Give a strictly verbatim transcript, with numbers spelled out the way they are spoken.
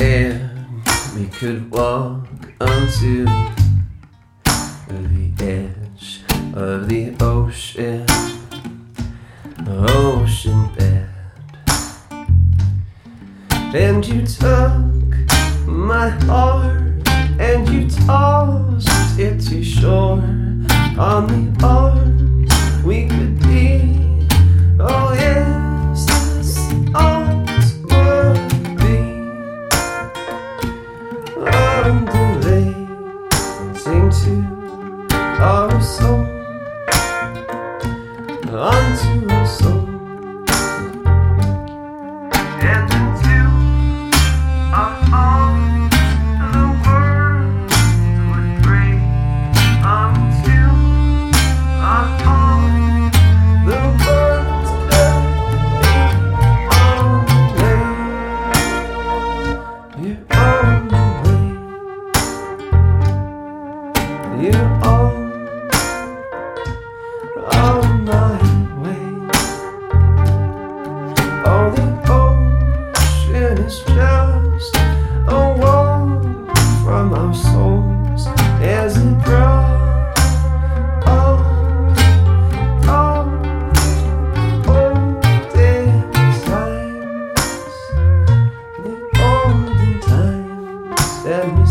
air, we could walk onto the edge of the ocean, ocean bed. And you took my heart and you tossed it to shore on the arms we could be. Oh yes, this arms would be undulating to our soul, onto our soul, and into our arms the world would break. Onto our arms the world could be on the way. You're on the way. You're on on my way. Oh, the ocean is just a walk from our souls as it brought on, on olden times, the olden times that we